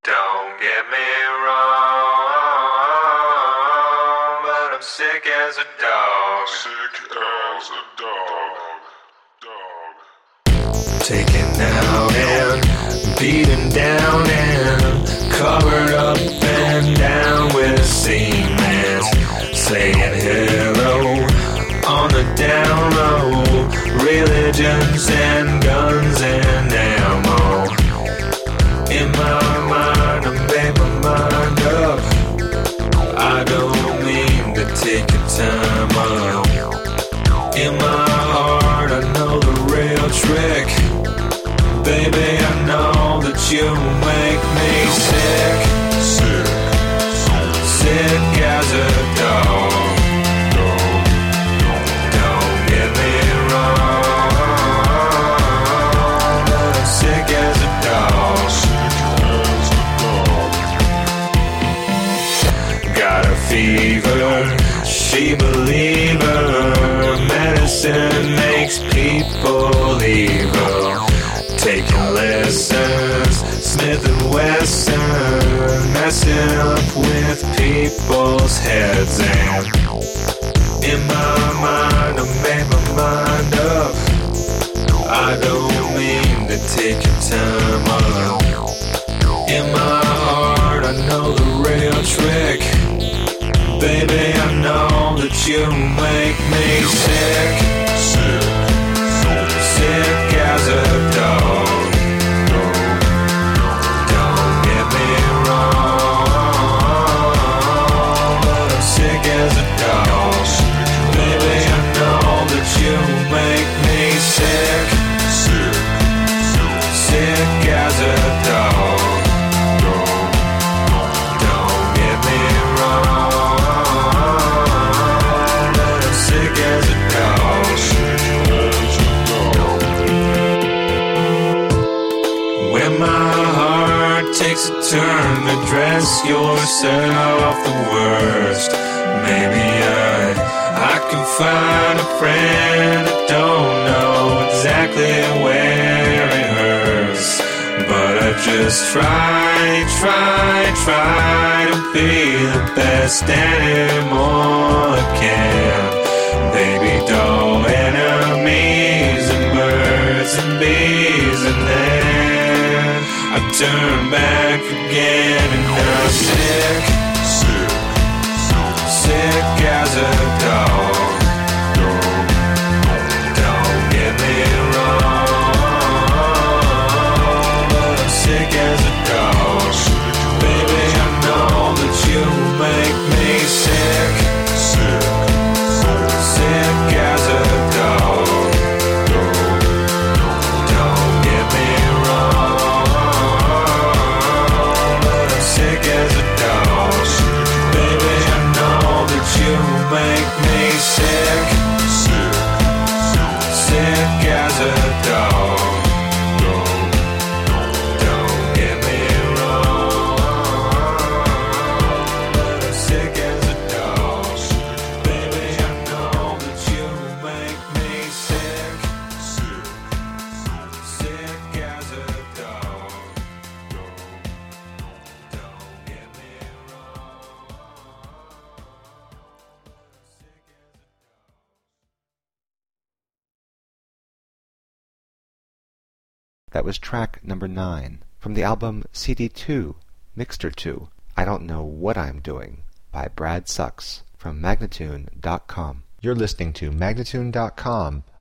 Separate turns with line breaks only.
Don't get me wrong, but I'm sick as a dog.
Sick as a dog.
Taken out and beaten down and covered up and down with semen. Saying hello on the down low. Religions and guns and ammo. In my mind, I made my mind up. I don't mean to take your time up. In my heart, I know the real trick. Baby, I know that you make me sick. Sick as a dog. Don't get me wrong, but I'm sick as a dog. Got a fever, she believer. Medicine makes people evil. Taking lessons, Smith & Wesson, messing up with people's heads. And in my mind, I made my mind up. I don't mean to take your time up. In my heart, I know the real trick. Baby, I know that you make me sick. Sick as a dog. Don't get me wrong, but I'm sick as a dog. Baby, I know that you make me sick. Sick as a dog. Don't get me wrong, but I'm sick as a dog. When my heart takes a turn to dress yourself the worst, maybe I can find a friend. I don't know exactly where it hurts, but I just try to be the best animal I can. Baby doll, enemies and birds and bees, and then I turn back again and I'm sick. Sick as a dog. Don't get me wrong, but I'm sick as a dog. Baby, I know that you make me sick. Sick as a dog. Don't get me wrong, but I'm sick as a dog. Baby, I know that you make me sick. Sick as a dog. Don't get me wrong, but I'm sick as a dog. Baby, I know that you make me sick. Sick as a dog. Don't get me wrong.
That was track number 9 from the album CD2, Mixter 2, I Don't Know What I'm Doing, by Brad Sucks from Magnatune.com. You're listening to Magnatune.com